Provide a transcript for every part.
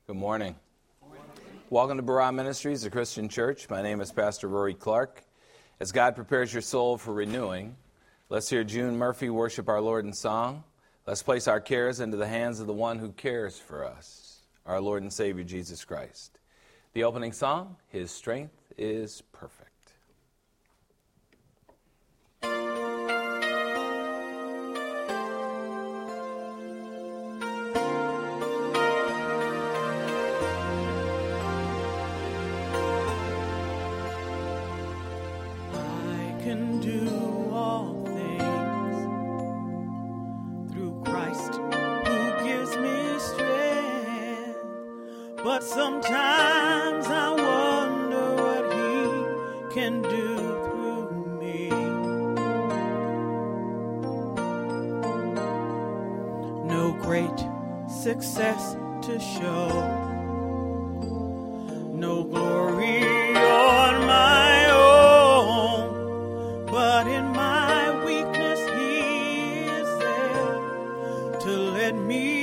Good morning. Welcome to Barah Ministries, a Christian church. My name is Pastor Rory Clark. As God prepares your soul for renewing, let's hear June Murphy worship our Lord in song. Let's place our cares into the hands of the one who cares for us, our Lord and Savior Jesus Christ. The opening song, His Strength is Perfect. But sometimes I wonder what He can do through me. No great success to show, no glory on my own, but in my weakness He is there to let me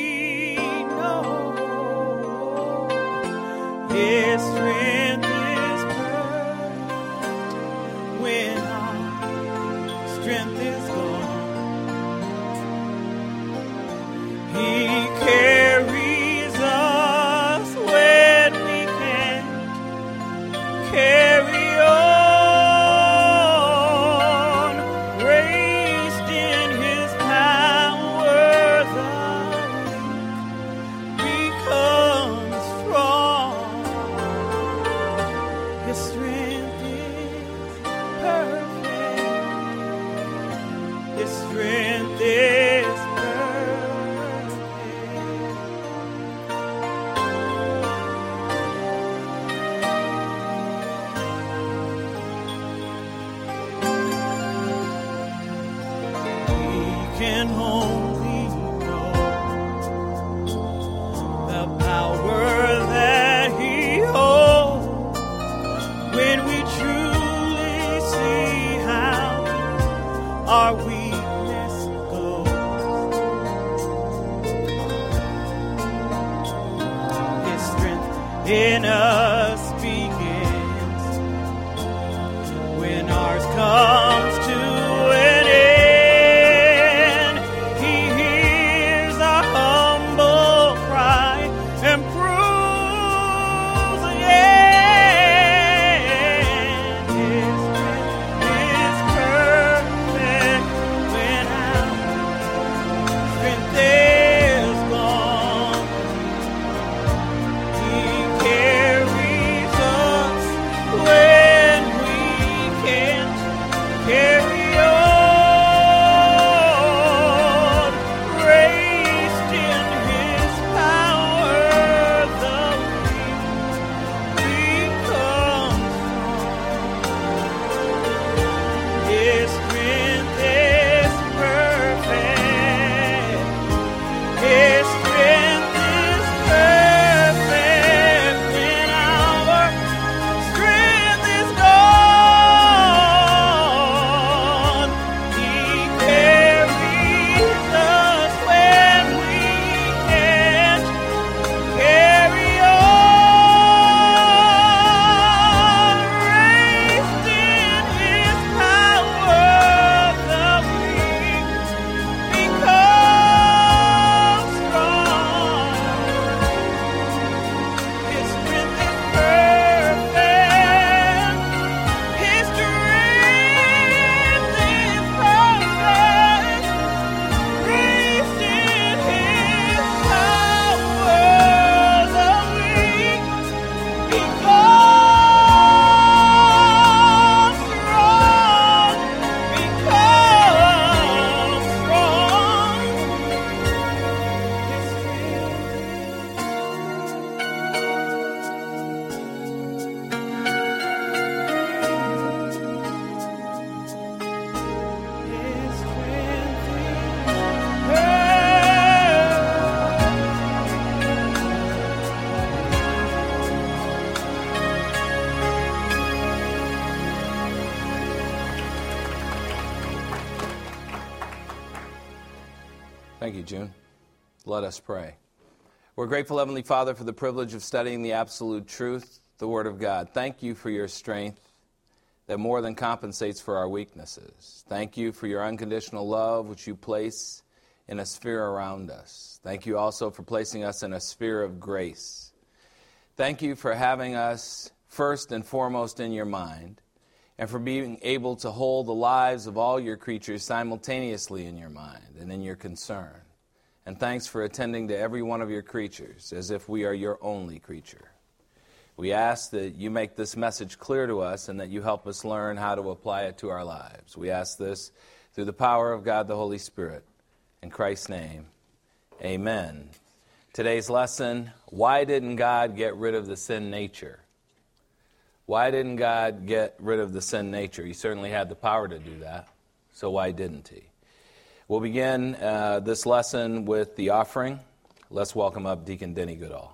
His strength is perfect when our strength is gone. He carries us when we can't carry on. Raised in His power, the weak become strong. His strength is perfect. His strength is perfect. We can only know the power that He holds when we truly see how our weakness goes. His strength in us begins when ours comes to an end. He hears our humble cry and proves again. Thank you, June. Let us pray. We're grateful, Heavenly Father, for the privilege of studying the absolute truth, the Word of God. Thank you for your strength that more than compensates for our weaknesses. Thank you for your unconditional love, which you place in a sphere around us. Thank you also for placing us in a sphere of grace. Thank you for having us first and foremost in your mind, and for being able to hold the lives of all your creatures simultaneously in your mind and in your concern. And thanks for attending to every one of your creatures as if we are your only creature. We ask that you make this message clear to us and that you help us learn how to apply it to our lives. We ask this through the power of God the Holy Spirit. In Christ's name, amen. Today's lesson, why didn't God get rid of the sin nature? Why didn't God get rid of the sin nature? He certainly had the power to do that, so why didn't he? We'll begin this lesson with the offering. Let's welcome up Deacon Denny Goodall.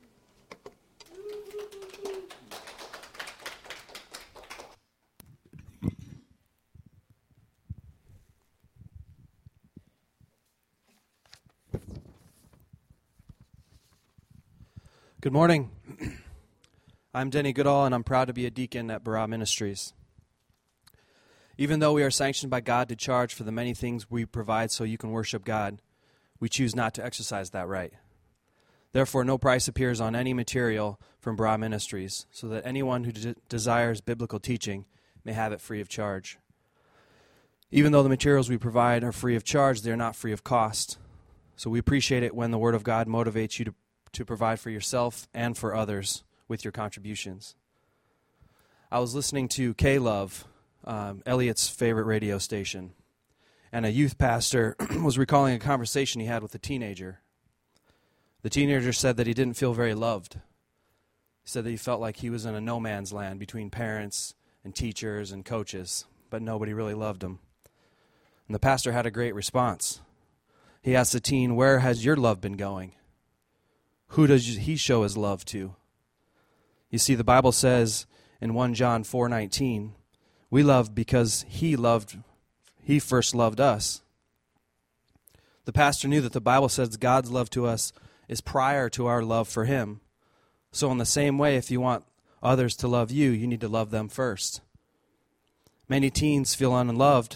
Good morning. I'm Denny Goodall, and I'm proud to be a deacon at Barah Ministries. Even though we are sanctioned by God to charge for the many things we provide so you can worship God, we choose not to exercise that right. Therefore, no price appears on any material from Barah Ministries, so that anyone who desires biblical teaching may have it free of charge. Even though the materials we provide are free of charge, they are not free of cost. So we appreciate it when the Word of God motivates you to provide for yourself and for others with your contributions. I was listening to K-Love, Elliot's favorite radio station, and a youth pastor was recalling a conversation he had with a teenager. The teenager said that he didn't feel very loved. He said that he felt like he was in a no man's land between parents and teachers and coaches, but nobody really loved him. And the pastor had a great response. He asked the teen, "Where has your love been going? Who does he show his love to?" You see, the Bible says in 1 John 4:19, we love because he first loved us. The pastor knew that the Bible says God's love to us is prior to our love for him. So in the same way, if you want others to love you, you need to love them first. Many teens feel unloved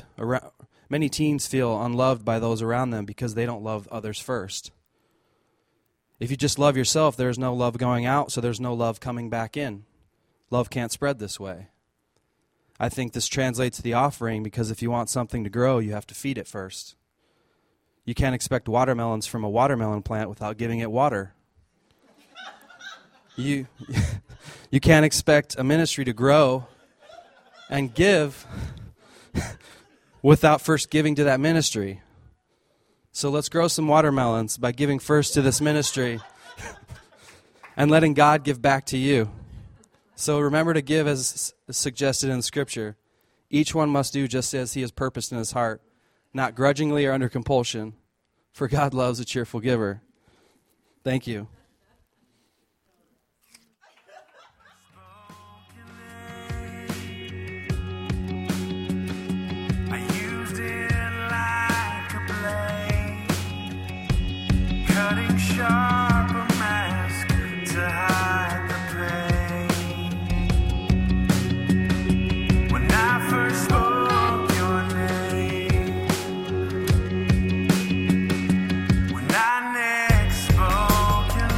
by those around them because they don't love others first. If you just love yourself, there's no love going out, so there's no love coming back in. Love can't spread this way. I think this translates to the offering because if you want something to grow, you have to feed it first. You can't expect watermelons from a watermelon plant without giving it water. You can't expect a ministry to grow and give without first giving to that ministry. So let's grow some watermelons by giving first to this ministry and letting God give back to you. So remember to give as suggested in Scripture. Each one must do just as he has purposed in his heart, not grudgingly or under compulsion, for God loves a cheerful giver. Thank you. Cutting sharp a mask to hide the pain. When I first spoke your name, when I next spoke your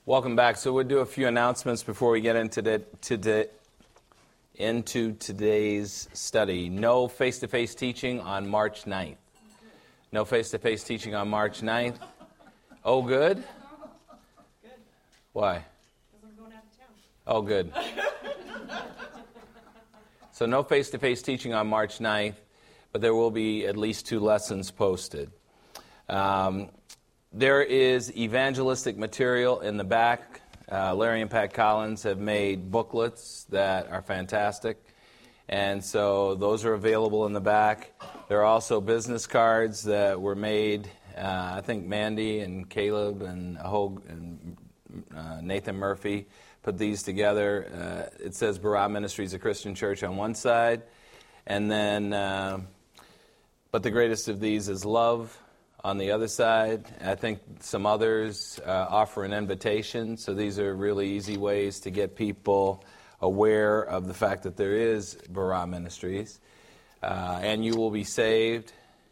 Welcome back. So we'll do a few announcements before we get into today's study. No face-to-face teaching on March 9th. No face-to-face teaching on March 9th. Oh, good? Good. Why? Because I'm going out of town. Oh, good. So no face-to-face teaching on March 9th, but there will be at least 2 lessons posted. There is evangelistic material in the back. Larry and Pat Collins have made booklets that are fantastic, and so those are available in the back. There are also business cards that were made. I think Mandy and Caleb and Hogue and Nathan Murphy put these together. It says Barah Ministries, a Christian church on one side, and then, but the greatest of these is love on the other side. I think some others offer an invitation, so these are really easy ways to get people aware of the fact that there is Barah Ministries. And You Will Be Saved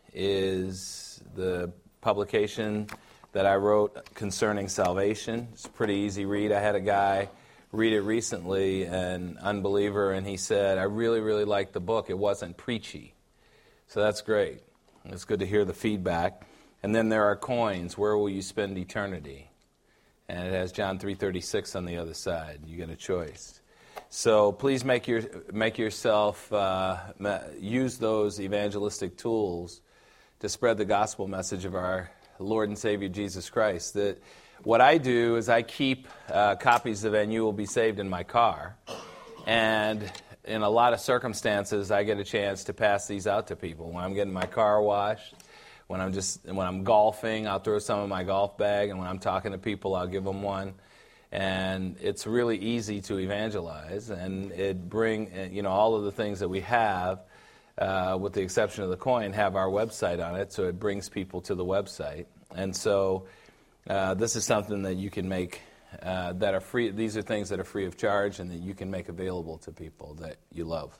is the publication that I wrote concerning salvation. It's a pretty easy read. I had a guy read it recently, an unbeliever, and he said, I really, really liked the book. It wasn't preachy. So that's great. It's good to hear the feedback. And then there are coins. Where will you spend eternity? And it has John 3:36 on the other side. You get a choice. So please make yourself use those evangelistic tools to spread the gospel message of our Lord and Savior Jesus Christ. That what I do is I keep copies of And You Will Be Saved in my car, and in a lot of circumstances, I get a chance to pass these out to people. When I'm getting my car washed, when I'm golfing, I'll throw some in my golf bag, and when I'm talking to people, I'll give them one. And it's really easy to evangelize, and it all of the things that we have, with the exception of the coin, have our website on it, so it brings people to the website. And so this is something that you can make that are free. These are things that are free of charge and that you can make available to people that you love.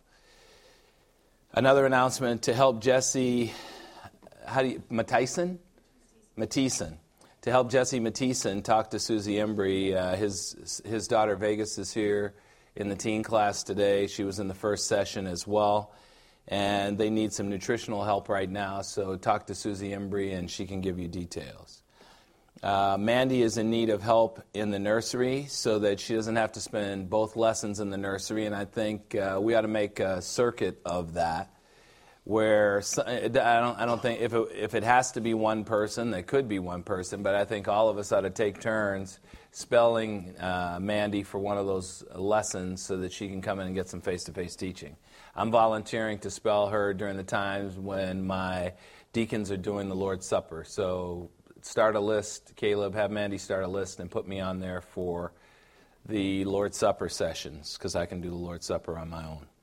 Another announcement to help Jesse. Mattison? To help Jesse Mattison talk to Susie Embry. His daughter Vegas is here in the teen class today. She was in the first session as well. And they need some nutritional help right now, so talk to Susie Embry and she can give you details. Mandy is in need of help in the nursery so that she doesn't have to spend both lessons in the nursery, and I think we ought to make a circuit of that. Where I don't think if it has to be one person, there could be one person, but I think all of us ought to take turns spelling Mandy for one of those lessons so that she can come in and get some face-to-face teaching. I'm volunteering to spell her during the times when my deacons are doing the Lord's Supper. So start a list, Caleb, have Mandy start a list and put me on there for the Lord's Supper sessions because I can do the Lord's Supper on my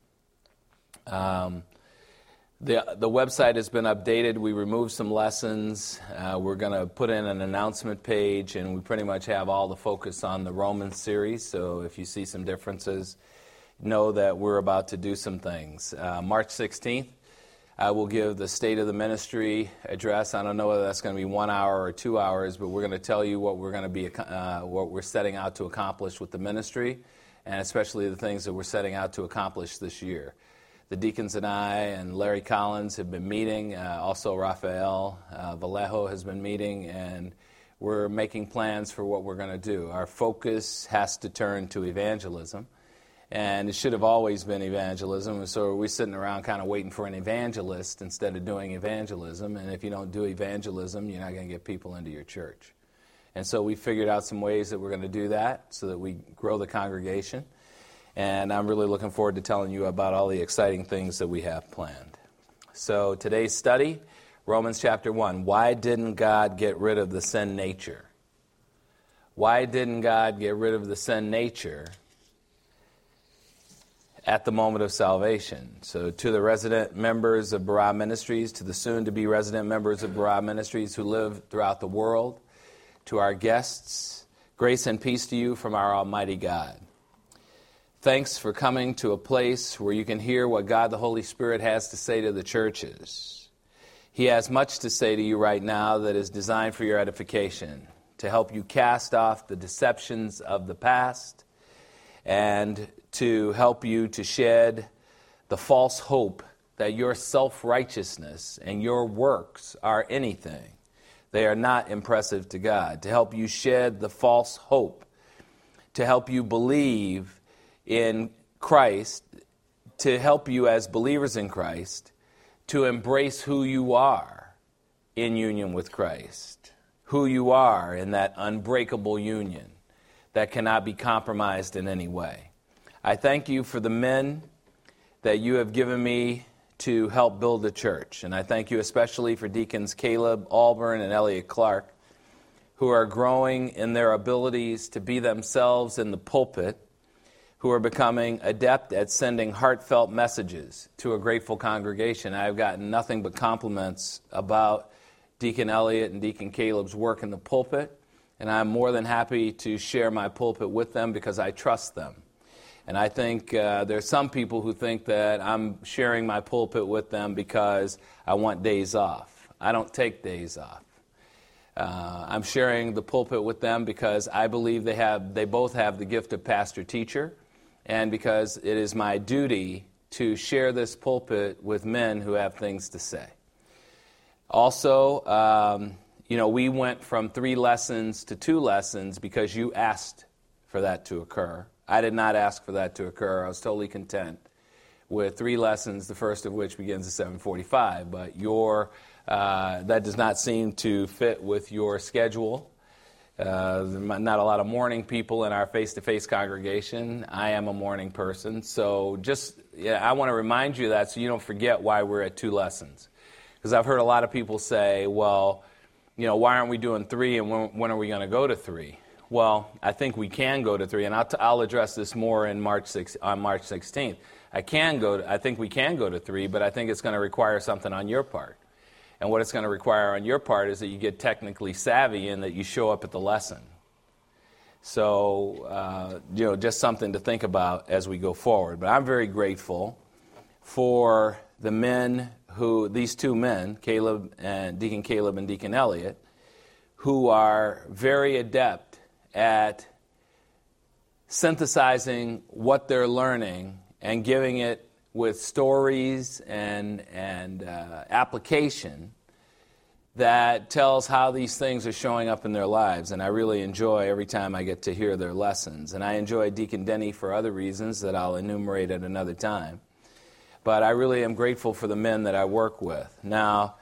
own. The website has been updated. We removed some lessons. We're going to put in an announcement page, and we pretty much have all the focus on the Romans series. So if you see some differences, know that we're about to do some things. March 16th, I will give the State of the Ministry address. I don't know whether that's going to be 1 hour or 2 hours, but we're going to tell you what we're setting out to accomplish with the ministry, and especially the things that we're setting out to accomplish this year. The deacons and I and Larry Collins have been meeting. Also, Rafael Vallejo has been meeting, and we're making plans for what we're going to do. Our focus has to turn to evangelism, and it should have always been evangelism. So we're sitting around kind of waiting for an evangelist instead of doing evangelism. And if you don't do evangelism, you're not going to get people into your church. And so we figured out some ways that we're going to do that so that we grow the congregation. And I'm really looking forward to telling you about all the exciting things that we have planned. So today's study, Romans chapter 1. Why didn't God get rid of the sin nature? Why didn't God get rid of the sin nature at the moment of salvation? So to the resident members of Barah Ministries, to the soon-to-be resident members of Barah Ministries who live throughout the world, to our guests, grace and peace to you from our Almighty God. Thanks for coming to a place where you can hear what God the Holy Spirit has to say to the churches. He has much to say to you right now that is designed for your edification, to help you cast off the deceptions of the past, and to help you to shed the false hope that your self-righteousness and your works are anything. They are not impressive to God. To help you shed the false hope, to help you believe in Christ, to help you as believers in Christ to embrace who you are in union with Christ, who you are in that unbreakable union that cannot be compromised in any way. I thank you for the men that you have given me to help build the church, and I thank you especially for Deacons Caleb Alburn and Elliot Clark, who are growing in their abilities to be themselves in the pulpit, who are becoming adept at sending heartfelt messages to a grateful congregation. I've gotten nothing but compliments about Deacon Elliot and Deacon Caleb's work in the pulpit, and I'm more than happy to share my pulpit with them because I trust them. And I think there's some people who think that I'm sharing my pulpit with them because I want days off. I don't take days off. I'm sharing the pulpit with them because I believe they both have the gift of pastor-teacher, and because it is my duty to share this pulpit with men who have things to say. Also, we went from 3 lessons to 2 lessons because you asked for that to occur. I did not ask for that to occur. I was totally content with 3 lessons, the first of which begins at 7:45. But that does not seem to fit with your schedule. Not a lot of morning people in our face-to-face congregation. I am a morning person. So I want to remind you that so you don't forget why we're at 2 lessons. Because I've heard a lot of people say, well, why aren't we doing 3 and when are we going to go to 3? Well, I think we can go to 3, and I'll address this more on March 16th. I think we can go to 3, but I think it's going to require something on your part. And what it's going to require on your part is that you get technically savvy and that you show up at the lesson. So, just something to think about as we go forward. But I'm very grateful for the men these 2 men, Deacon Caleb and Deacon Elliot, who are very adept at synthesizing what they're learning and giving it with stories and application that tells how these things are showing up in their lives. And I really enjoy every time I get to hear their lessons. And I enjoy Deacon Denny for other reasons that I'll enumerate at another time. But I really am grateful for the men that I work with. Now,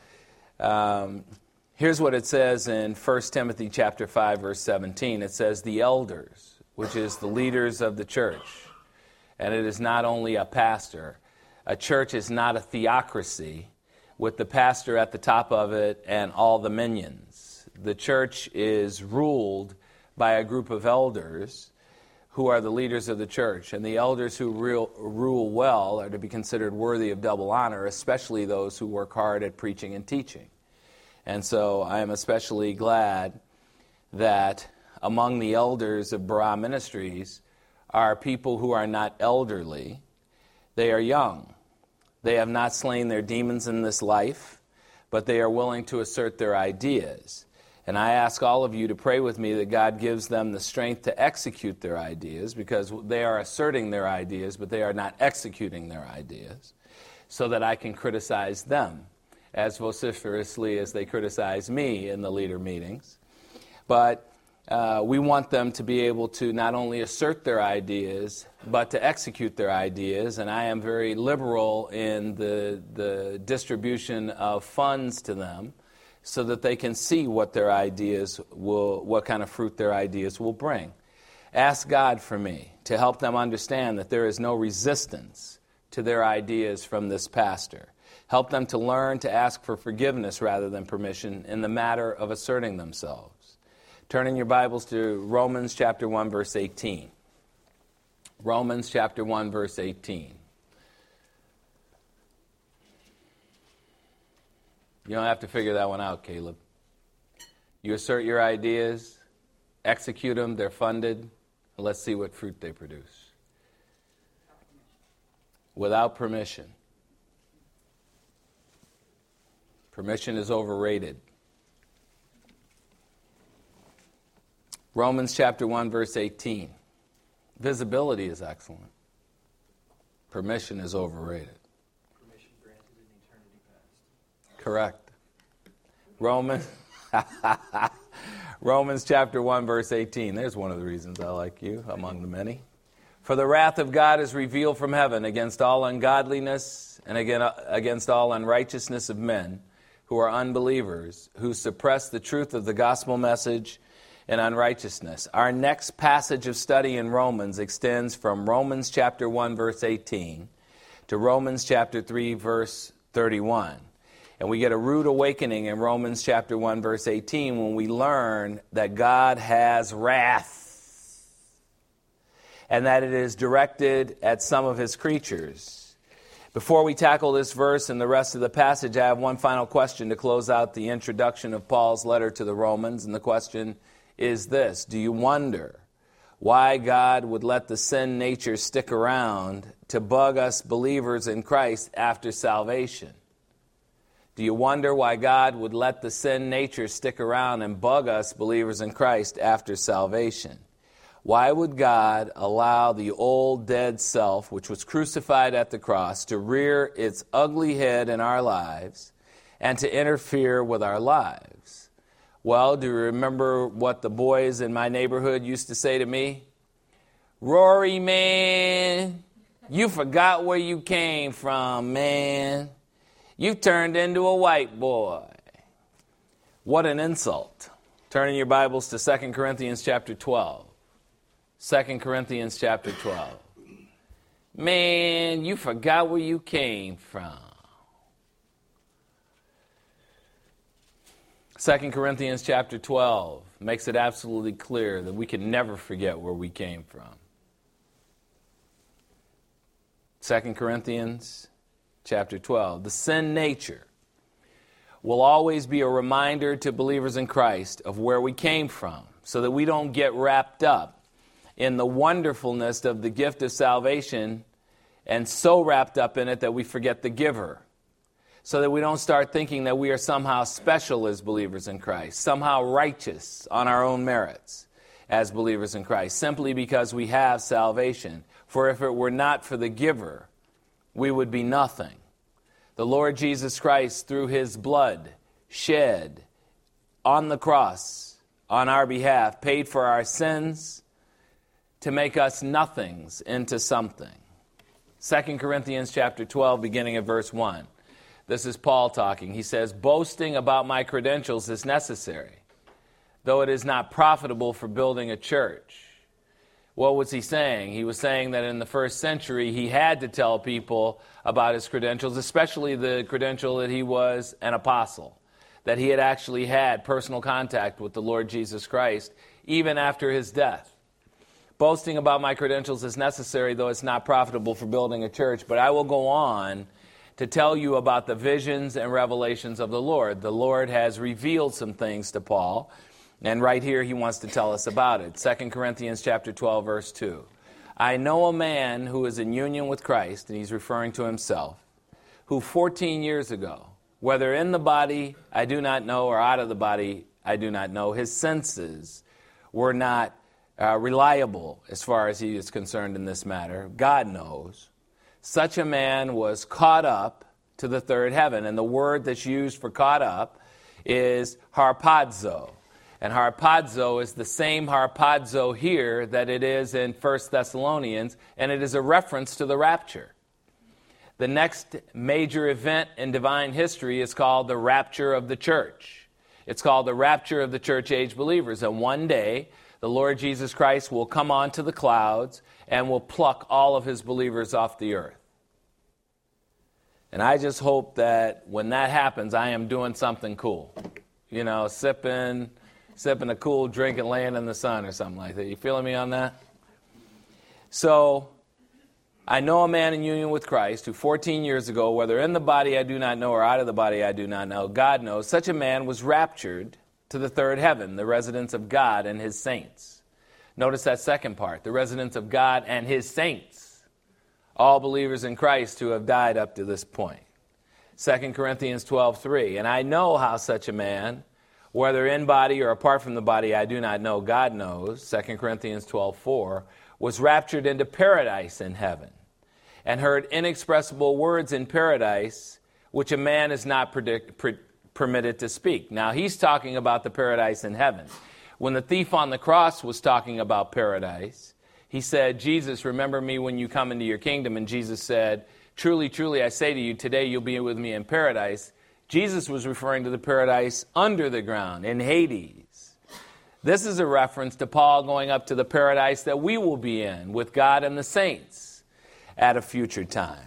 here's what it says in 1 Timothy chapter 5, verse 17. It says, the elders, which is the leaders of the church. And it is not only a pastor. A church is not a theocracy with the pastor at the top of it and all the minions. The church is ruled by a group of elders who are the leaders of the church. And the elders who rule well are to be considered worthy of double honor, especially those who work hard at preaching and teaching. And so I am especially glad that among the elders of Barah Ministries are people who are not elderly. They are young. They have not slain their demons in this life, but they are willing to assert their ideas. And I ask all of you to pray with me that God gives them the strength to execute their ideas, because they are asserting their ideas, but they are not executing their ideas, so that I can criticize them as vociferously as they criticize me in the leader meetings. But we want them to be able to not only assert their ideas, but to execute their ideas. And I am very liberal in the distribution of funds to them so that they can see what their ideas what kind of fruit their ideas will bring. Ask God for me to help them understand that there is no resistance to their ideas from this pastor. Help them to learn to ask for forgiveness rather than permission in the matter of asserting themselves. Turn in your Bibles to Romans chapter 1, verse 18. Romans chapter 1, verse 18. You don't have to figure that one out, Caleb. You assert your ideas, execute them, they're funded, and let's see what fruit they produce. Without permission. Permission is overrated. Romans chapter 1, verse 18. Visibility is excellent. Permission is overrated. Permission granted in eternity past. Correct. Romans chapter 1, verse 18. There's one of the reasons I like you, among the many. For the wrath of God is revealed from heaven against all ungodliness and against all unrighteousness of men who are unbelievers, who suppress the truth of the gospel message in unrighteousness. Our next passage of study in Romans extends from Romans chapter 1, verse 18 to Romans chapter 3, verse 31. And we get a rude awakening in Romans chapter 1, verse 18 when we learn that God has wrath and that it is directed at some of his creatures. Before we tackle this verse and the rest of the passage, I have one final question to close out the introduction of Paul's letter to the Romans. And the question is this: do you wonder why God would let the sin nature stick around to bug us believers in Christ after salvation? Do you wonder why God would let the sin nature stick around and bug us believers in Christ after salvation? Why would God allow the old dead self, which was crucified at the cross, to rear its ugly head in our lives and to interfere with our lives? Well, do you remember what the boys in my neighborhood used to say to me? Rory, man, you forgot where you came from, man. You turned into a white boy. What an insult. Turn in your Bibles to 2 Corinthians chapter 12. 2 Corinthians chapter 12. Man, you forgot where you came from. 2 Corinthians chapter 12 makes it absolutely clear that we can never forget where we came from. 2 Corinthians chapter 12. The sin nature will always be a reminder to believers in Christ of where we came from, so that we don't get wrapped up in the wonderfulness of the gift of salvation and so wrapped up in it that we forget the giver. So that we don't start thinking that we are somehow special as believers in Christ, somehow righteous on our own merits as believers in Christ, simply because we have salvation. For if it were not for the giver, we would be nothing. The Lord Jesus Christ, through his blood shed on the cross on our behalf, paid for our sins to make us nothings into something. 2 Corinthians chapter 12, beginning at verse 1. This is Paul talking. He says, boasting about my credentials is necessary, though it is not profitable for building a church. What was he saying? He was saying that in the first century, he had to tell people about his credentials, especially the credential that he was an apostle, that he had actually had personal contact with the Lord Jesus Christ, even after his death. Boasting about my credentials is necessary, though it's not profitable for building a church. But I will go on to tell you about the visions and revelations of the Lord. The Lord has revealed some things to Paul, and right here he wants to tell us about it. 2 Corinthians chapter 12, verse 2. I know a man who is in union with Christ, and he's referring to himself, who 14 years ago, whether in the body I do not know or out of the body I do not know, his senses were not reliable as far as he is concerned in this matter. God knows. Such a man was caught up to the third heaven. And the word that's used for caught up is harpazo. And harpazo is the same harpazo here that it is in 1 Thessalonians, and it is a reference to the rapture. The next major event in divine history is called the rapture of the church. It's called the rapture of the church-age believers. And one day, the Lord Jesus Christ will come onto the clouds and will pluck all of his believers off the earth. And I just hope that when that happens, I am doing something cool. You know, sipping a cool drink and laying in the sun or something like that. You feeling me on that? So, I know a man in union with Christ who 14 years ago, whether in the body I do not know or out of the body I do not know, God knows, such a man was raptured to the third heaven, the residence of God and his saints. Notice that second part, the residence of God and his saints. All believers in Christ who have died up to this point. 2 Corinthians 12:3. And I know how such a man whether in body or apart from the body, I do not know, God knows, 2 Corinthians 12:4, was raptured into paradise in heaven, and heard inexpressible words in paradise, which a man is not permitted to speak. Now, he's talking about the paradise in heaven. When the thief on the cross was talking about paradise, he said, Jesus, remember me when you come into your kingdom. And Jesus said, truly, truly, I say to you, today you'll be with me in paradise. Jesus was referring to the paradise under the ground, in Hades. This is a reference to Paul going up to the paradise that we will be in with God and the saints at a future time.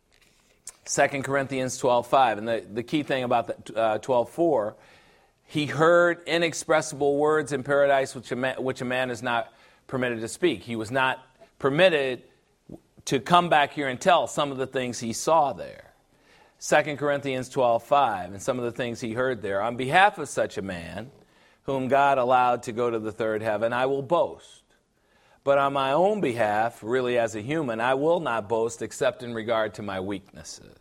2 Corinthians 12:5, and the key thing about 12:4, he heard inexpressible words in paradise which a man is not permitted to speak. He was not permitted to come back here and tell some of the things he saw there. 2 Corinthians 12:5, and some of the things he heard there. On behalf of such a man, whom God allowed to go to the third heaven, I will boast. But on my own behalf, really as a human, I will not boast except in regard to my weaknesses.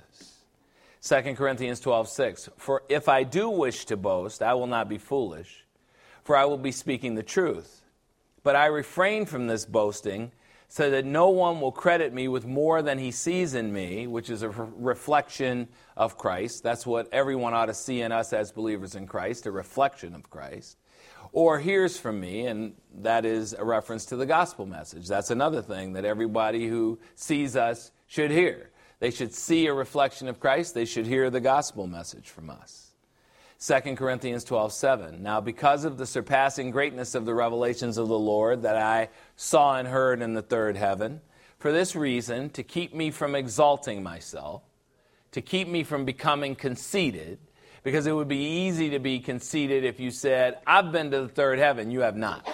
2 Corinthians 12:6, for if I do wish to boast, I will not be foolish, for I will be speaking the truth. But I refrain from this boasting, so that no one will credit me with more than he sees in me, which is a reflection of Christ. That's what everyone ought to see in us as believers in Christ, a reflection of Christ. Or hears from me, and that is a reference to the gospel message. That's another thing that everybody who sees us should hear. They should see a reflection of Christ. They should hear the gospel message from us. 2 Corinthians 12:7. Now, because of the surpassing greatness of the revelations of the Lord that I saw and heard in the third heaven, for this reason, to keep me from exalting myself, to keep me from becoming conceited, because it would be easy to be conceited if you said, I've been to the third heaven, you have not.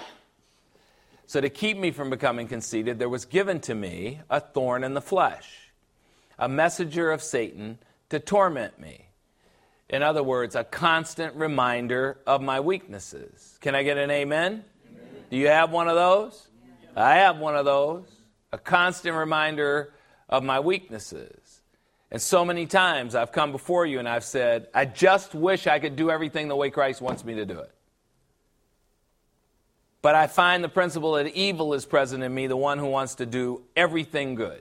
So to keep me from becoming conceited, there was given to me a thorn in the flesh, a messenger of Satan to torment me. In other words, a constant reminder of my weaknesses. Can I get an amen? Amen. Do you have one of those? Yeah. I have one of those. A constant reminder of my weaknesses. And so many times I've come before you and I've said, I just wish I could do everything the way Christ wants me to do it. But I find the principle that evil is present in me, the one who wants to do everything good.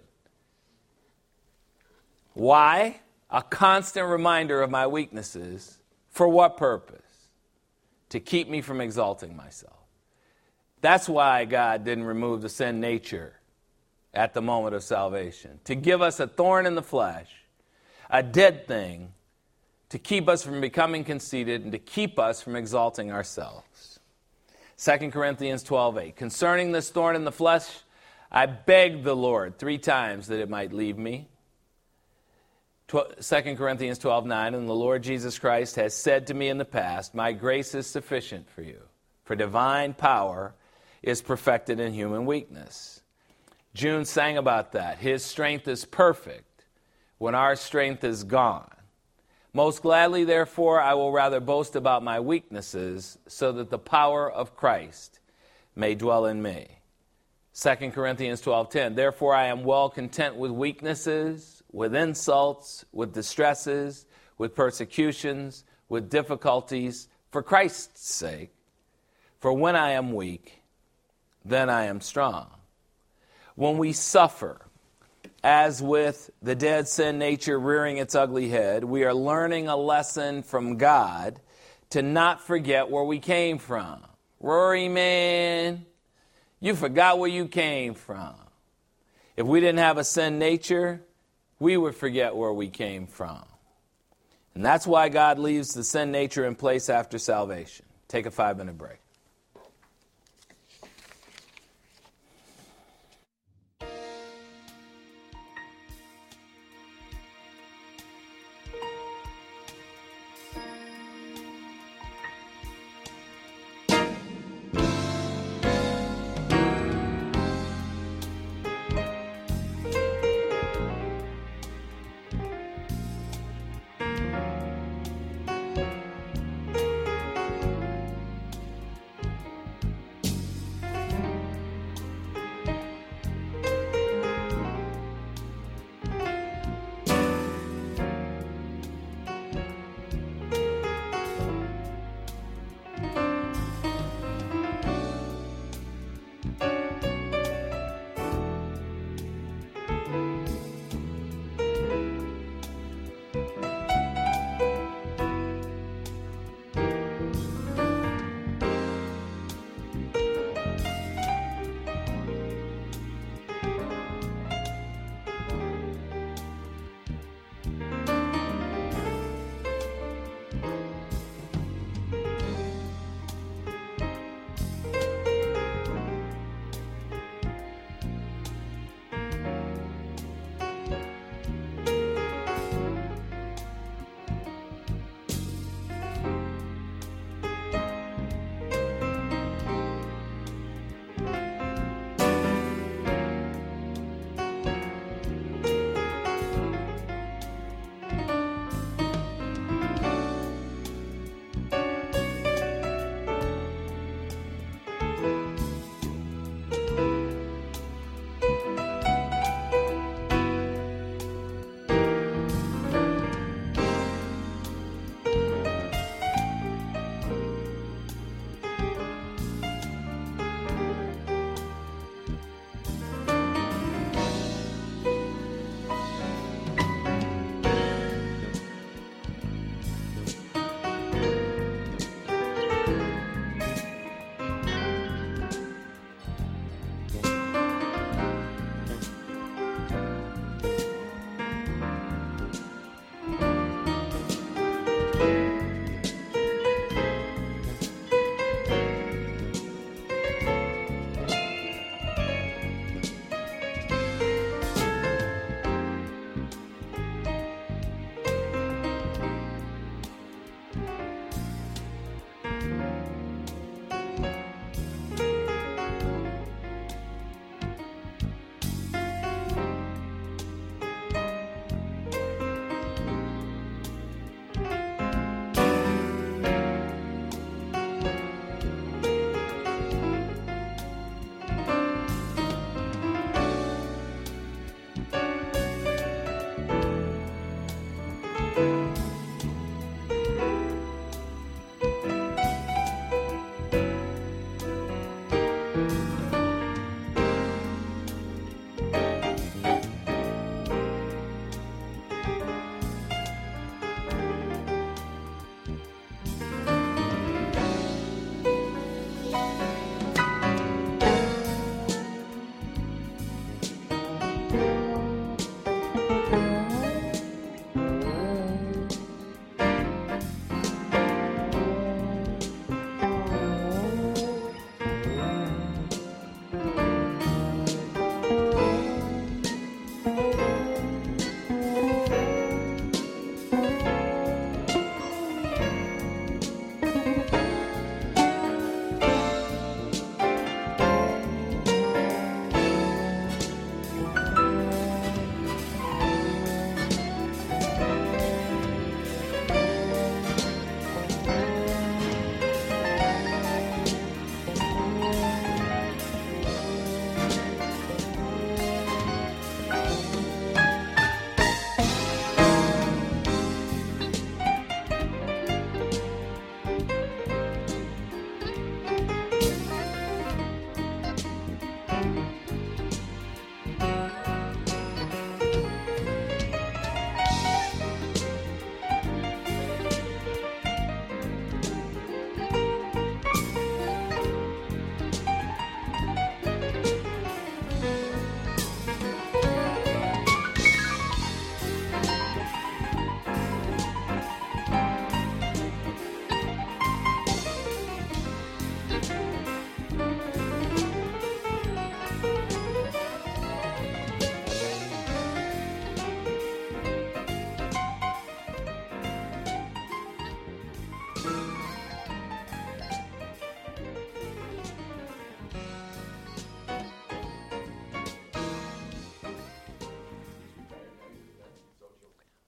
Why? A constant reminder of my weaknesses. For what purpose? To keep me from exalting myself. That's why God didn't remove the sin nature at the moment of salvation. To give us a thorn in the flesh, a dead thing, to keep us from becoming conceited and to keep us from exalting ourselves. 2 Corinthians 12:8. Concerning this thorn in the flesh, I begged the Lord 3 times that it might leave me. 2 Corinthians 12:9, and the Lord Jesus Christ has said to me in the past, my grace is sufficient for you, for divine power is perfected in human weakness. June sang about that. His strength is perfect when our strength is gone. Most gladly, therefore, I will rather boast about my weaknesses, so that the power of Christ may dwell in me. 2 Corinthians 12:10, therefore I am well content with weaknesses, with insults, with distresses, with persecutions, with difficulties, for Christ's sake. For when I am weak, then I am strong. When we suffer, as with the dead sin nature rearing its ugly head, we are learning a lesson from God to not forget where we came from. Rory, man, you forgot where you came from. If we didn't have a sin nature, we would forget where we came from. And that's why God leaves the sin nature in place after salvation. Take a 5-minute break.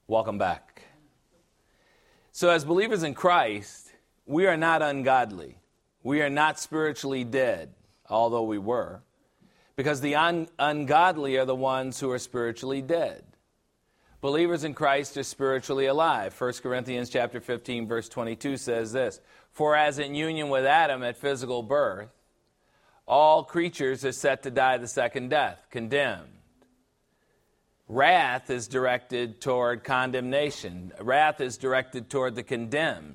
Welcome back. So as believers in Christ, we are not ungodly. We are not spiritually dead, although we were, because the ungodly are the ones who are spiritually dead. Believers in Christ are spiritually alive. 1 Corinthians chapter 15, verse 22 says this, "For as in union with Adam at physical birth, all creatures are set to die the second death, condemned. Wrath is directed toward condemnation. Wrath is directed toward the condemned.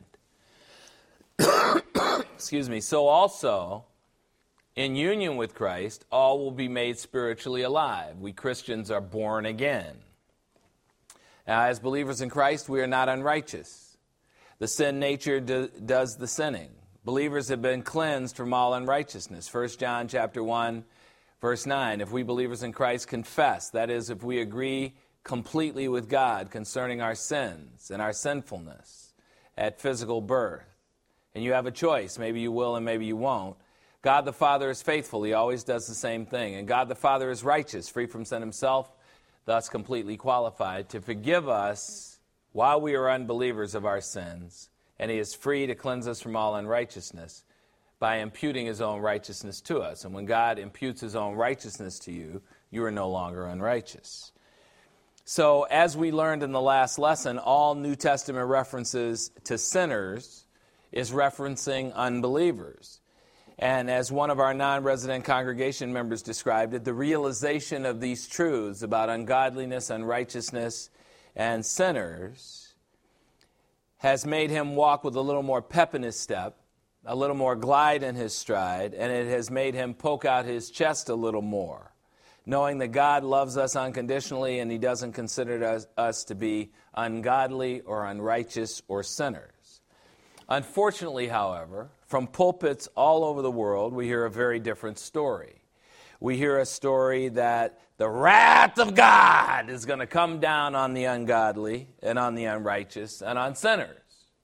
Excuse me. So also, in union with Christ, all will be made spiritually alive. We Christians are born again. Now, as believers in Christ, we are not unrighteous. The sin nature does the sinning. Believers have been cleansed from all unrighteousness. 1 John chapter 1, verse 9, if we believers in Christ confess, that is, if we agree completely with God concerning our sins and our sinfulness at physical birth, and you have a choice, maybe you will and maybe you won't, God the Father is faithful. He always does the same thing. And God the Father is righteous, free from sin himself, thus completely qualified to forgive us while we are unbelievers of our sins. And he is free to cleanse us from all unrighteousness by imputing his own righteousness to us. And when God imputes his own righteousness to you, you are no longer unrighteous. So as we learned in the last lesson, all New Testament references to sinners is referencing unbelievers. And as one of our non-resident congregation members described it, the realization of these truths about ungodliness, unrighteousness, and sinners has made him walk with a little more pep in his step, a little more glide in his stride, and it has made him poke out his chest a little more, knowing that God loves us unconditionally and he doesn't consider us to be ungodly or unrighteous or sinners. Unfortunately, however, from pulpits all over the world, we hear a very different story. We hear a story that the wrath of God is going to come down on the ungodly and on the unrighteous and on sinners.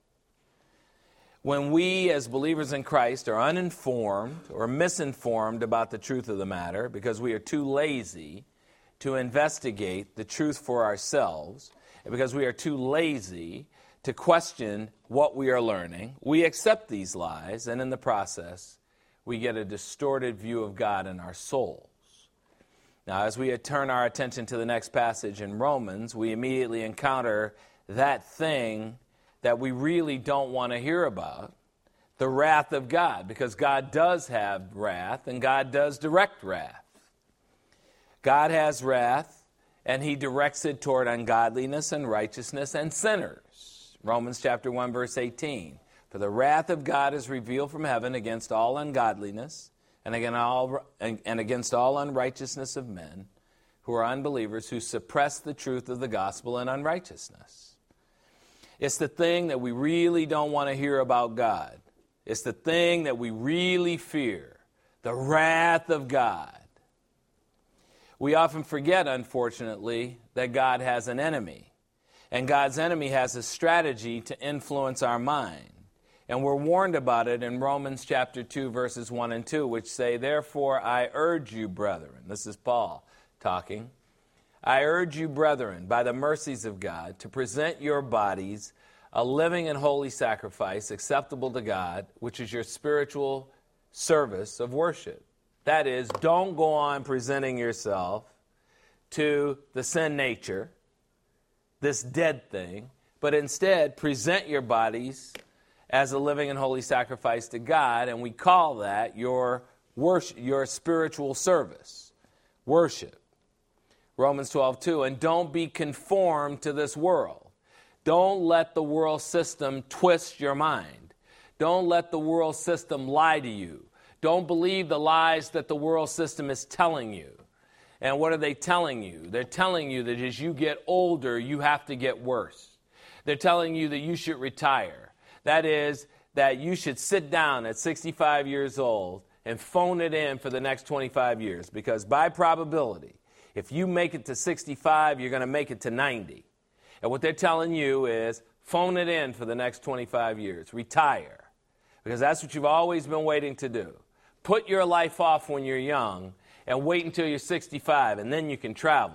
When we, as believers in Christ, are uninformed or misinformed about the truth of the matter because we are too lazy to investigate the truth for ourselves, and because we are too lazy to question what we are learning, we accept these lies, and in the process, we get a distorted view of God in our souls. Now, as we turn our attention to the next passage in Romans, we immediately encounter that thing that we really don't want to hear about, the wrath of God, because God does have wrath, and God does direct wrath. God has wrath, and he directs it toward ungodliness and righteousness and sinners. Romans chapter 1, verse 18. For the wrath of God is revealed from heaven against all ungodliness and against all unrighteousness of men who are unbelievers, who suppress the truth of the gospel in unrighteousness. It's the thing that we really don't want to hear about God. It's the thing that we really fear, the wrath of God. We often forget, unfortunately, that God has an enemy. And God's enemy has a strategy to influence our mind. And we're warned about it in Romans chapter 2, verses 1 and 2, which say, therefore I urge you, brethren, this is Paul talking, I urge you, brethren, by the mercies of God, to present your bodies a living and holy sacrifice acceptable to God, which is your spiritual service of worship. That is, don't go on presenting yourself to the sin nature, this dead thing, but instead present your bodies as a living and holy sacrifice to God, and we call that your worship, your spiritual service, worship. Romans 12:2, and don't be conformed to this world. Don't let the world system twist your mind. Don't let the world system lie to you. Don't believe the lies that the world system is telling you. And what are they telling you? They're telling you that as you get older, you have to get worse. They're telling you that you should retire. That is, that you should sit down at 65 years old and phone it in for the next 25 years. Because by probability, if you make it to 65, you're going to make it to 90. And what they're telling you is phone it in for the next 25 years. Retire. Because that's what you've always been waiting to do. Put your life off when you're young and wait until you're 65, and then you can travel.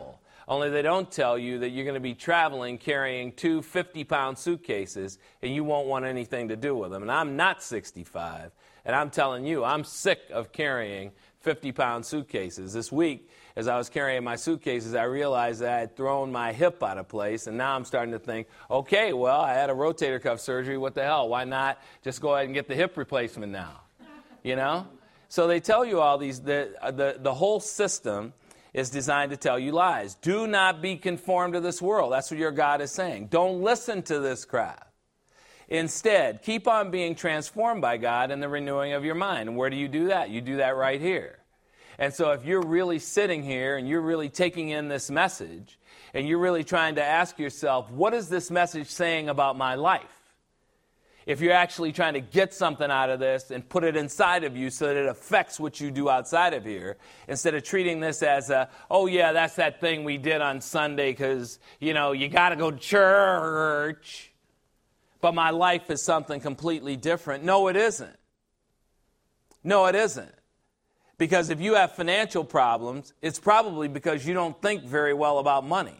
Only they don't tell you that you're going to be traveling carrying 2 50-pound suitcases and you won't want anything to do with them. And I'm not 65, and I'm telling you, I'm sick of carrying 50-pound suitcases. This week, as I was carrying my suitcases, I realized that I had thrown my hip out of place, and now I'm starting to think, okay, well, I had a rotator cuff surgery. What the hell? Why not just go ahead and get the hip replacement now? You know? So they tell you all these, the whole system is designed to tell you lies. Do not be conformed to this world. That's what your God is saying. Don't listen to this crap. Instead, keep on being transformed by God in the renewing of your mind. And where do you do that? You do that right here. And so if you're really sitting here and you're really taking in this message and you're really trying to ask yourself, what is this message saying about my life? If you're actually trying to get something out of this and put it inside of you so that it affects what you do outside of here, instead of treating this as oh yeah, that's that thing we did on Sunday because, you got to go to church. But my life is something completely different. No, it isn't. No, it isn't. Because if you have financial problems, it's probably because you don't think very well about money.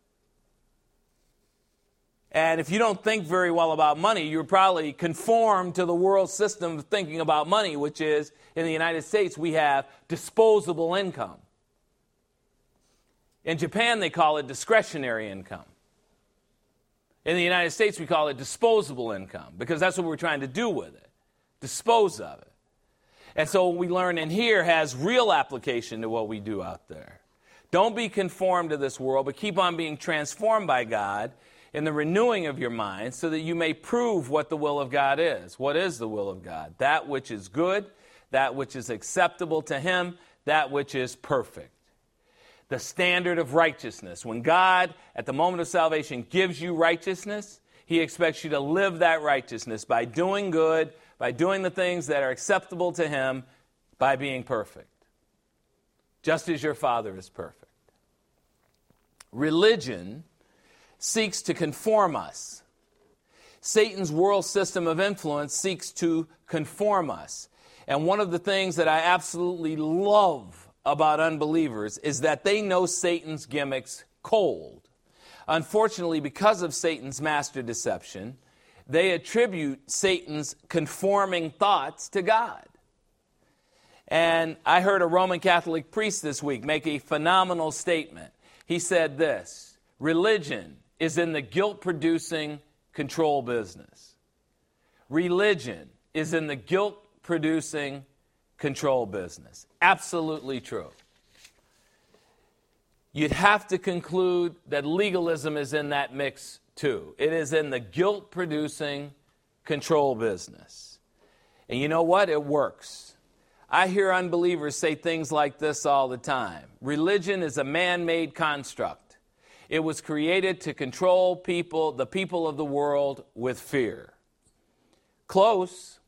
And if you don't think very well about money, you're probably conformed to the world system of thinking about money, which is, in the United States, we have disposable income. In Japan, they call it discretionary income. In the United States, we call it disposable income because that's what we're trying to do with it, dispose of it. And so what we learn in here has real application to what we do out there. Don't be conformed to this world, but keep on being transformed by God in the renewing of your mind so that you may prove what the will of God is. What is the will of God? That which is good, that which is acceptable to Him, that which is perfect. The standard of righteousness. When God, at the moment of salvation, gives you righteousness, He expects you to live that righteousness by doing good, by doing the things that are acceptable to Him, by being perfect. Just as your Father is perfect. Religion seeks to conform us. Satan's world system of influence seeks to conform us. And one of the things that I absolutely love about unbelievers is that they know Satan's gimmicks cold. Unfortunately, because of Satan's master deception, they attribute Satan's conforming thoughts to God. And I heard a Roman Catholic priest this week make a phenomenal statement. He said this: religion is in the guilt-producing control business. Religion is in the guilt-producing control business. Absolutely true. You'd have to conclude that legalism is in that mix too. It is in the guilt-producing control business. And you know what? It works. I hear unbelievers say things like this all the time. Religion is a man-made construct. It was created to control people, the people of the world, with fear. Close.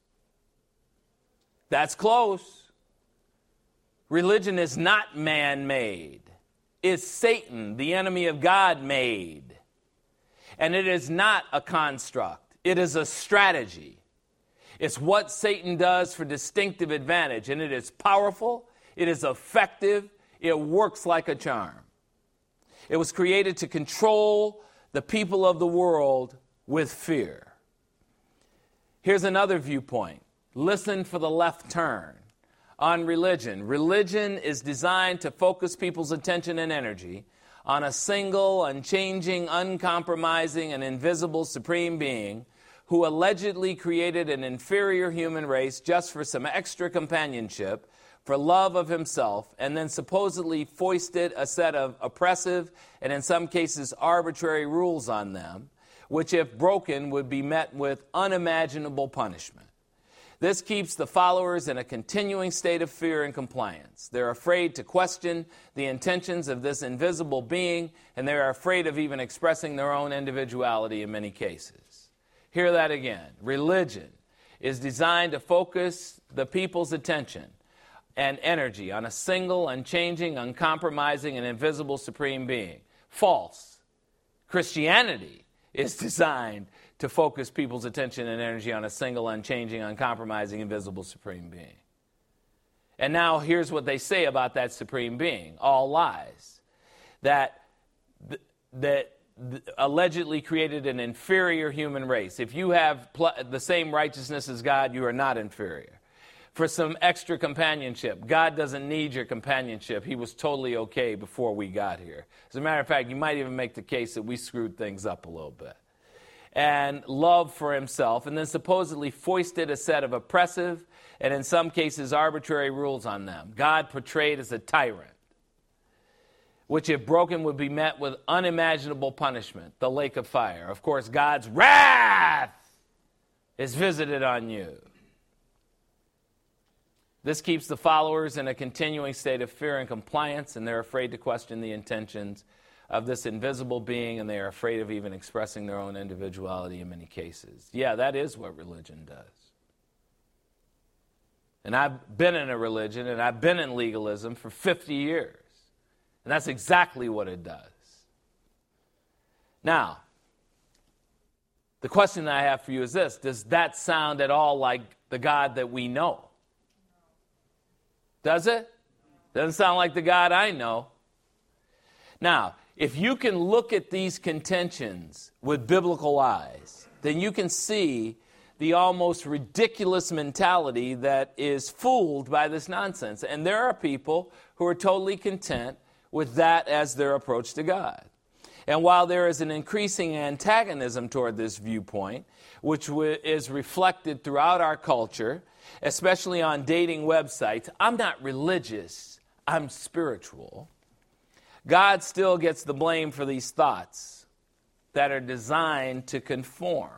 That's close. Religion is not man-made. It's Satan, the enemy of God, made. And it is not a construct. It is a strategy. It's what Satan does for distinctive advantage. And it is powerful. It is effective. It works like a charm. It was created to control the people of the world with fear. Here's another viewpoint. Listen for the left turn on religion. Religion is designed to focus people's attention and energy on a single, unchanging, uncompromising, and invisible supreme being who allegedly created an inferior human race just for some extra companionship, for love of himself, and then supposedly foisted a set of oppressive and in some cases arbitrary rules on them, which if broken would be met with unimaginable punishment. This keeps the followers in a continuing state of fear and compliance. They're afraid to question the intentions of this invisible being, and they're afraid of even expressing their own individuality in many cases. Hear that again. Religion is designed to focus the people's attention and energy on a single, unchanging, uncompromising, and invisible supreme being. False. Christianity is designed to focus people's attention and energy on a single, unchanging, uncompromising, invisible supreme being. And now here's what they say about that supreme being. All lies. That allegedly created an inferior human race. If you have the same righteousness as God, you are not inferior. For some extra companionship, God doesn't need your companionship. He was totally okay before we got here. As a matter of fact, you might even make the case that we screwed things up a little bit. And love for himself, and then supposedly foisted a set of oppressive and in some cases arbitrary rules on them. God portrayed as a tyrant, which if broken would be met with unimaginable punishment, the lake of fire. Of course, God's wrath is visited on you. This keeps the followers in a continuing state of fear and compliance, and they're afraid to question the intentions of this invisible being, and they are afraid of even expressing their own individuality in many cases. Yeah, that is what religion does. And I've been in a religion, and I've been in legalism for 50 years. And that's exactly what it does. Now, the question that I have for you is this: does that sound at all like the God that we know? Does it? Doesn't sound like the God I know. Now, if you can look at these contentions with biblical eyes, then you can see the almost ridiculous mentality that is fooled by this nonsense. And there are people who are totally content with that as their approach to God. And while there is an increasing antagonism toward this viewpoint, which is reflected throughout our culture, especially on dating websites, I'm not religious, I'm spiritual. God still gets the blame for these thoughts that are designed to conform.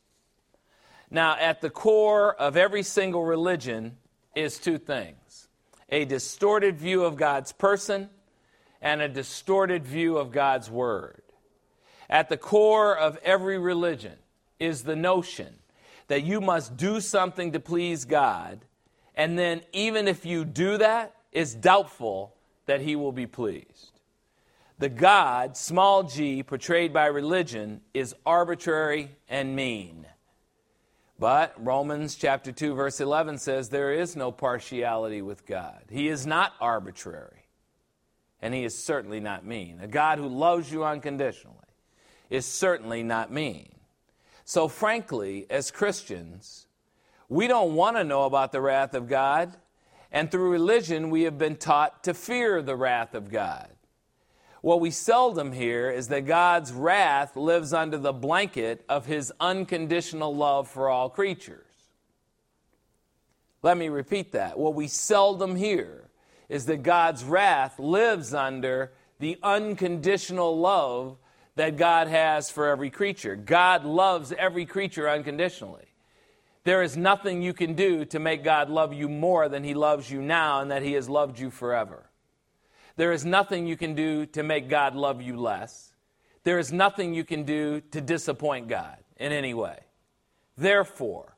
Now, at the core of every single religion is two things: a distorted view of God's person and a distorted view of God's word. At the core of every religion is the notion that you must do something to please God, and then even if you do that, it's doubtful that he will be pleased. The God, small g, portrayed by religion is arbitrary and mean. But Romans chapter 2, verse 11 says there is no partiality with God. He is not arbitrary, and he is certainly not mean. A God who loves you unconditionally is certainly not mean. So frankly, as Christians, we don't want to know about the wrath of God, and through religion we have been taught to fear the wrath of God. What we seldom hear is that God's wrath lives under the blanket of his unconditional love for all creatures. Let me repeat that. What we seldom hear is that God's wrath lives under the unconditional love that God has for every creature. God loves every creature unconditionally. There is nothing you can do to make God love you more than he loves you now and that he has loved you forever. There is nothing you can do to make God love you less. There is nothing you can do to disappoint God in any way. Therefore,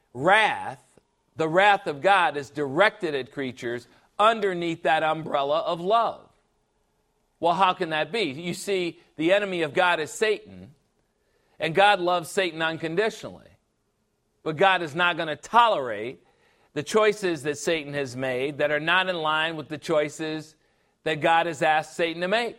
the wrath of God is directed at creatures underneath that umbrella of love. Well, how can that be? You see, the enemy of God is Satan, and God loves Satan unconditionally. But God is not going to tolerate the choices that Satan has made that are not in line with the choices that God has asked Satan to make.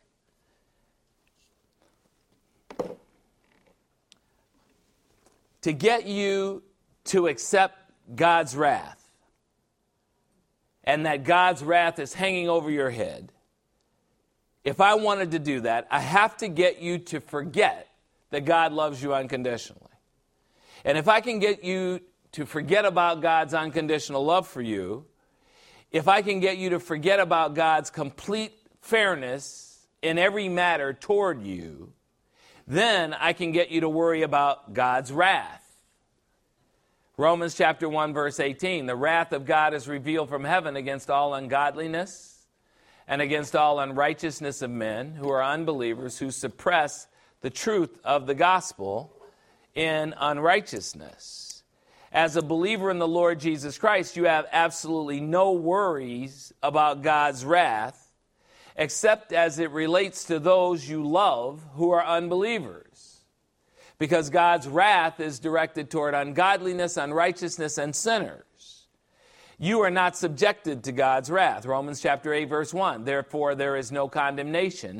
To get you to accept God's wrath, and that God's wrath is hanging over your head, if I wanted to do that, I have to get you to forget that God loves you unconditionally. And if I can get you to forget about God's unconditional love for you, if I can get you to forget about God's complete fairness in every matter toward you, then I can get you to worry about God's wrath. Romans chapter 1, verse 18, the wrath of God is revealed from heaven against all ungodliness and against all unrighteousness of men who are unbelievers, who suppress the truth of the gospel in unrighteousness. As a believer in the Lord Jesus Christ, you have absolutely no worries about God's wrath, except as it relates to those you love who are unbelievers. Because God's wrath is directed toward ungodliness, unrighteousness, and sinners. You are not subjected to God's wrath. Romans chapter 8, verse 1. Therefore, there is no condemnation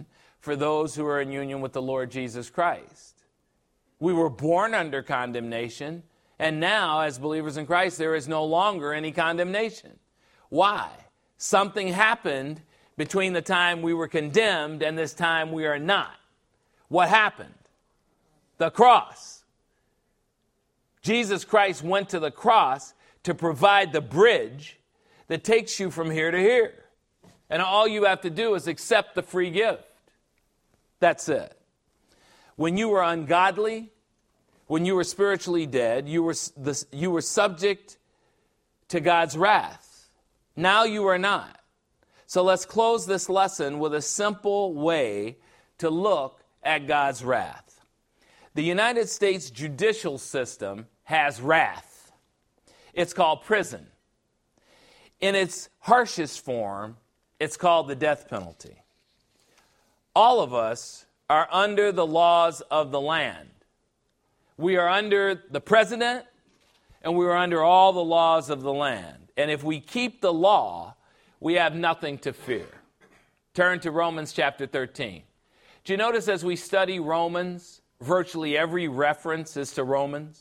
for those who are in union with the Lord Jesus Christ. We were born under condemnation, and now, as believers in Christ, there is no longer any condemnation. Why? Something happened between the time we were condemned and this time we are not. What happened? The cross. Jesus Christ went to the cross to provide the bridge that takes you from here to here. And all you have to do is accept the free gift. That's it. When you were ungodly, when you were spiritually dead, you were subject to God's wrath. Now you are not. So let's close this lesson with a simple way to look at God's wrath. The United States judicial system has wrath. It's called prison. In its harshest form, it's called the death penalty. All of us are under the laws of the land. We are under the president, and we are under all the laws of the land. And if we keep the law, we have nothing to fear. Turn to Romans chapter 13. Do you notice as we study Romans, virtually every reference is to Romans?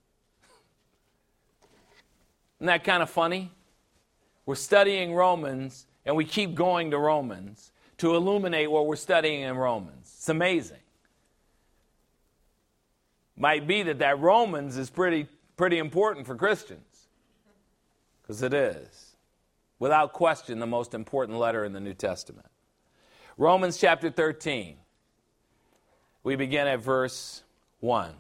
Isn't that kind of funny? We're studying Romans, and we keep going to Romans to illuminate what we're studying in Romans. It's amazing. Might be that Romans is pretty important for Christians, because it is, without question, the most important letter in the New Testament. Romans chapter 13. We begin at verse 1.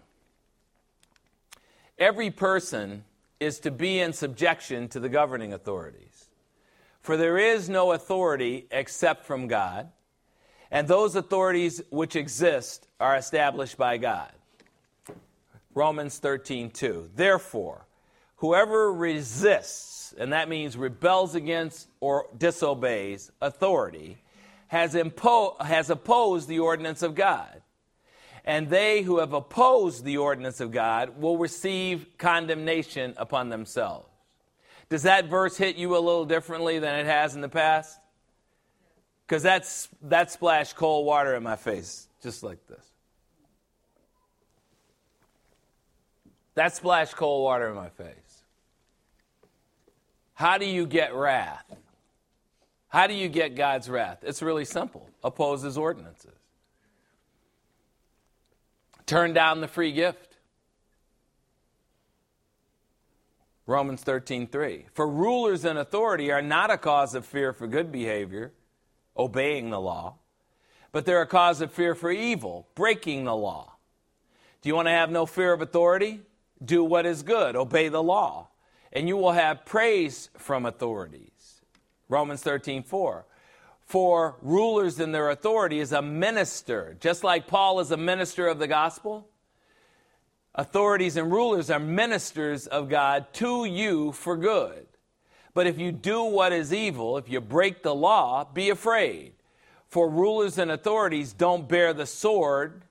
Every person is to be in subjection to the governing authorities. For there is no authority except from God, and those authorities which exist are established by God. Romans 13:2. Therefore, whoever resists, and that means rebels against or disobeys authority, has opposed the ordinance of God. And they who have opposed the ordinance of God will receive condemnation upon themselves. Does that verse hit you a little differently than it has in the past? Because that splashed cold water in my face, just like this. That splashed cold water in my face. How do you get wrath? How do you get God's wrath? It's really simple. Oppose his ordinances. Turn down the free gift. Romans 13:3. For rulers and authority are not a cause of fear for good behavior, obeying the law, but they're a cause of fear for evil, breaking the law. Do you want to have no fear of authority? Do what is good, obey the law, and you will have praise from authorities. Romans 13:4. For rulers in their authority is a minister, just like Paul is a minister of the gospel. Authorities and rulers are ministers of God to you for good. But if you do what is evil, if you break the law, be afraid. For rulers and authorities don't bear the sword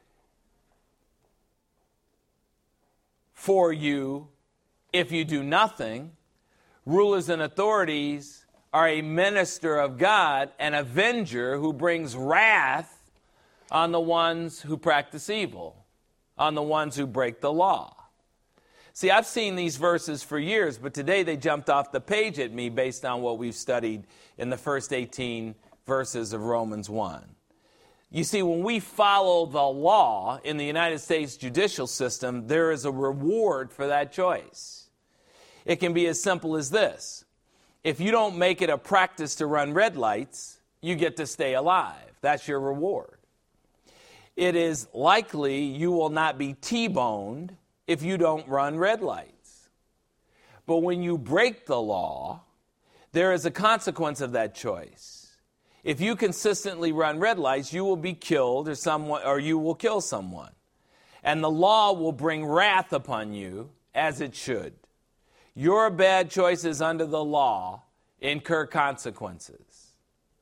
for you if you do nothing. Rulers and authorities are a minister of God, an avenger who brings wrath on the ones who practice evil, on the ones who break the law. See, I've seen these verses for years, but today they jumped off the page at me based on what we've studied in the first 18 verses of Romans 1. You see, when we follow the law in the United States judicial system, there is a reward for that choice. It can be as simple as this. If you don't make it a practice to run red lights, you get to stay alive. That's your reward. It is likely you will not be T-boned if you don't run red lights. But when you break the law, there is a consequence of that choice. If you consistently run red lights, you will be killed or you will kill someone. And the law will bring wrath upon you, as it should. Your bad choices under the law incur consequences.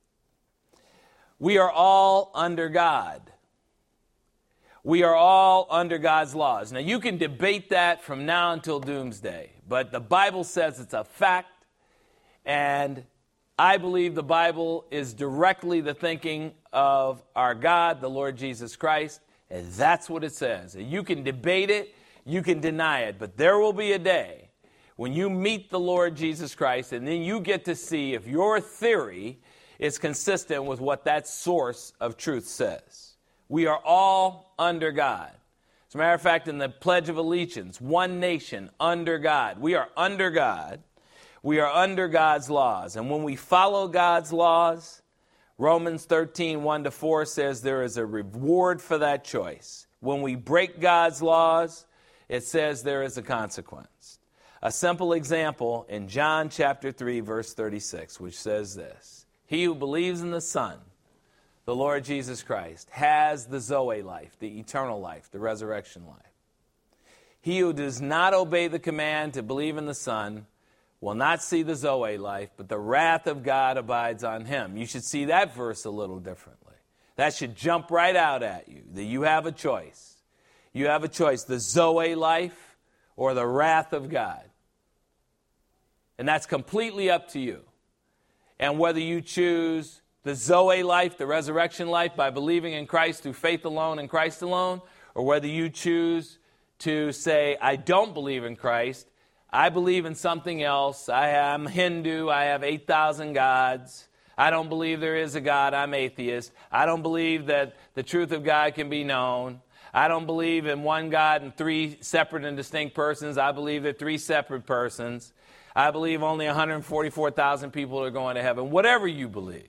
We are all under God. We are all under God's laws. Now, you can debate that from now until doomsday, but the Bible says it's a fact, and I believe the Bible is directly the thinking of our God, the Lord Jesus Christ, and that's what it says. And you can debate it, you can deny it, but there will be a day when you meet the Lord Jesus Christ, and then you get to see if your theory is consistent with what that source of truth says. We are all under God. As a matter of fact, in the Pledge of Allegiance, one nation under God. We are under God. We are under God's laws. And when we follow God's laws, Romans 13, 1-4 says there is a reward for that choice. When we break God's laws, it says there is a consequence. A simple example in John chapter 3, verse 36, which says this: he who believes in the Son, the Lord Jesus Christ, has the Zoe life, the eternal life, the resurrection life. He who does not obey the command to believe in the Son will not see the Zoe life, but the wrath of God abides on him. You should see that verse a little differently. That should jump right out at you, that you have a choice. You have a choice, the Zoe life or the wrath of God. And that's completely up to you. And whether you choose the Zoe life, the resurrection life, by believing in Christ through faith alone and Christ alone, or whether you choose to say, I don't believe in Christ, I believe in something else, I am Hindu, I have 8,000 gods, I don't believe there is a God, I'm atheist, I don't believe that the truth of God can be known, I don't believe in one God and three separate and distinct persons, I believe they're three separate persons, I believe only 144,000 people are going to heaven. Whatever you believe,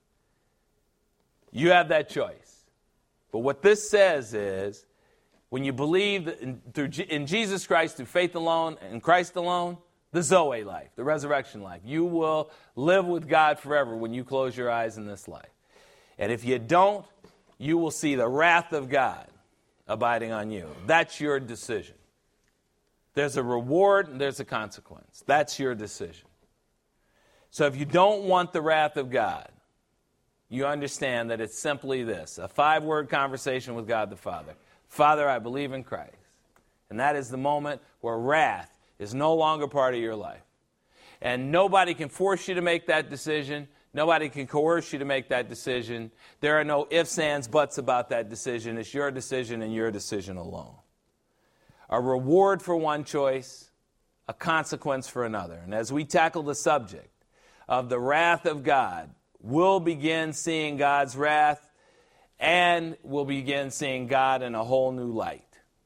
you have that choice. But what this says is, when you believe in Jesus Christ through faith alone and Christ alone, the Zoe life, the resurrection life, you will live with God forever when you close your eyes in this life. And if you don't, you will see the wrath of God abiding on you. That's your decision. There's a reward and there's a consequence. That's your decision. So if you don't want the wrath of God, you understand that it's simply this, a 5-word conversation with God the Father. Father, I believe in Christ. And that is the moment where wrath is no longer part of your life. And nobody can force you to make that decision. Nobody can coerce you to make that decision. There are no ifs, ands, buts about that decision. It's your decision and your decision alone. A reward for one choice, a consequence for another. And as we tackle the subject of the wrath of God, we'll begin seeing God's wrath and we'll begin seeing God in a whole new light.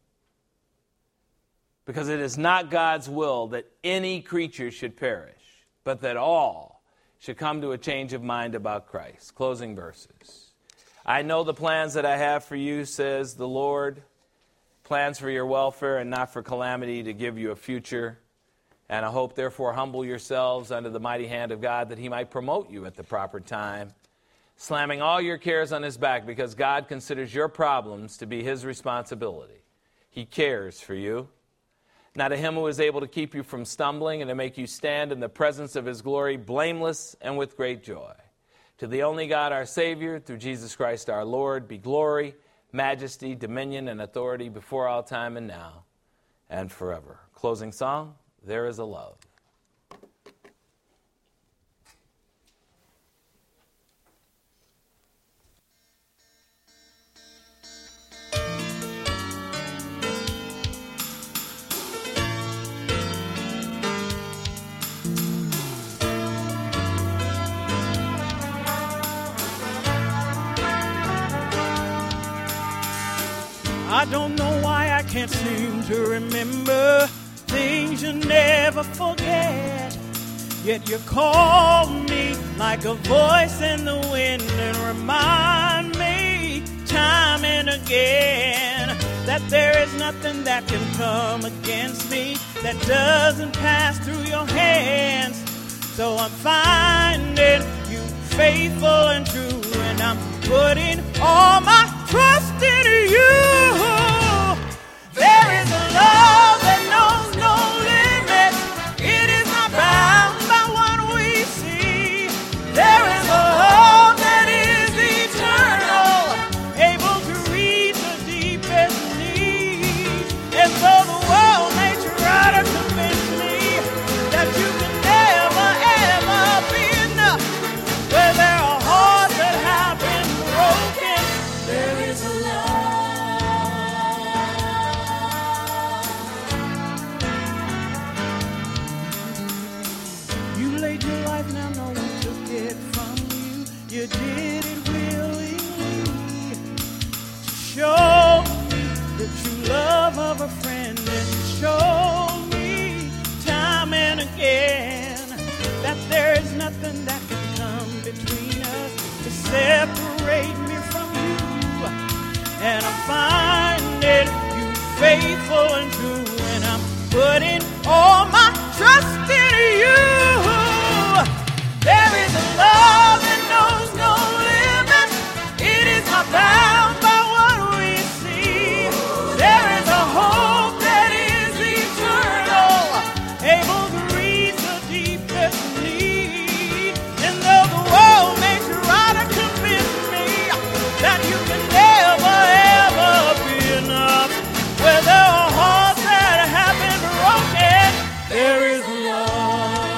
Because it is not God's will that any creature should perish, but that all should come to a change of mind about Christ. Closing verses. I know the plans that I have for you, says the Lord, plans for your welfare and not for calamity, to give you a future. And I hope, therefore, humble yourselves under the mighty hand of God, that he might promote you at the proper time, slamming all your cares on his back, because God considers your problems to be his responsibility. He cares for you. Now to him who is able to keep you from stumbling and to make you stand in the presence of his glory, blameless and with great joy. To the only God, our Savior, through Jesus Christ our Lord, be glory, majesty, dominion, and authority before all time and now and forever. Closing song, There Is a Love. I don't know why I can't seem to remember things you never forget. Yet you call me like a voice in the wind and remind me time and again that there is nothing that can come against me that doesn't pass through your hands. So I'm finding you faithful and true, and I'm putting all my trust in you. There is a love that knows no limits. It is not bound by what we see. There is a love that is eternal, able to reach the deepest needs. And so the world may try to convince me that you can never, ever be enough, where there are hearts that have been broken. a friend and showed me time and again that there is nothing that can come between us to separate me from you. And I'm finding you faithful and true, and I'm putting all my trust in you. There is a love that knows no limit. It is not bound by what we see. There is a hope that is eternal, able to reach the deepest need. And though the world may try to convince me that you can never, ever be enough, where there are hearts that have been broken, there is love.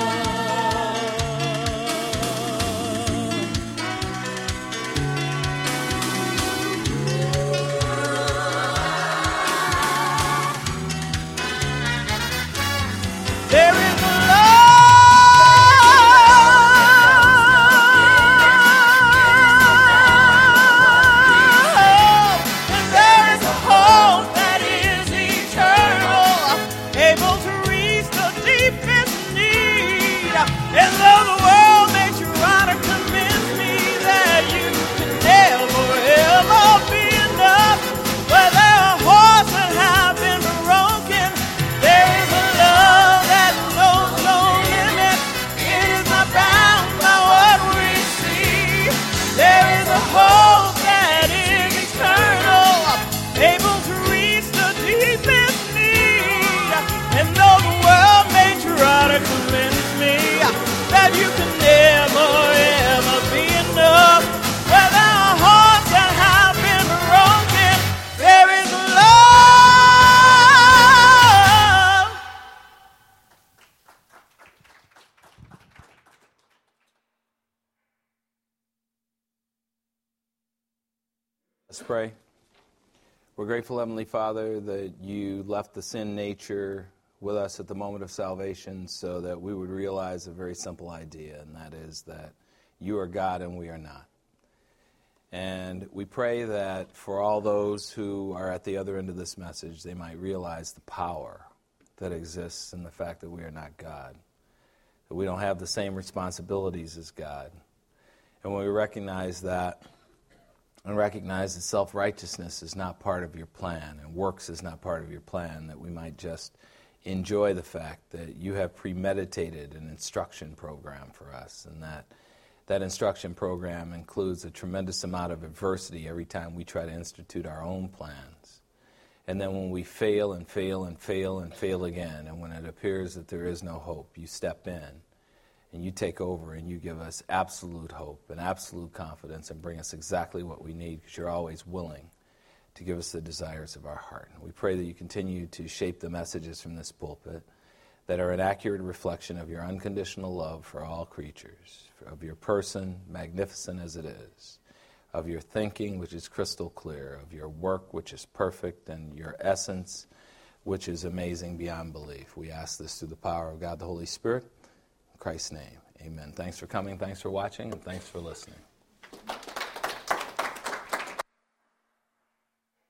There is love, and there is a hope that is eternal, able to reach the deepest need. And though the world may try to convince me that you can never, ever be enough, where there are hearts that have been broken, there is a love that knows no limit. It is not bound by what we see. There is a hope that is eternal, able to reach the deepest need. And though the world may try to convince me that you can never, ever be enough, where there are hearts that have been broken, there is love. Let's pray. We're grateful, Heavenly Father, that you left the sin nature with us at the moment of salvation so that we would realize a very simple idea, and that is that you are God and we are not. And we pray that for all those who are at the other end of this message, they might realize the power that exists in the fact that we are not God, that we don't have the same responsibilities as God. And when we recognize that, and recognize that self-righteousness is not part of your plan and works is not part of your plan, that we might just enjoy the fact that you have premeditated an instruction program for us, and that instruction program includes a tremendous amount of adversity every time we try to institute our own plans. And then when we fail and fail and fail and fail again, and when it appears that there is no hope, you step in and you take over and you give us absolute hope and absolute confidence and bring us exactly what we need, because you're always willing to give us the desires of our heart. And we pray that you continue to shape the messages from this pulpit that are an accurate reflection of your unconditional love for all creatures, of your person, magnificent as it is, of your thinking, which is crystal clear, of your work, which is perfect, and your essence, which is amazing beyond belief. We ask this through the power of God the Holy Spirit. In Christ's name, amen. Thanks for coming, thanks for watching, and thanks for listening.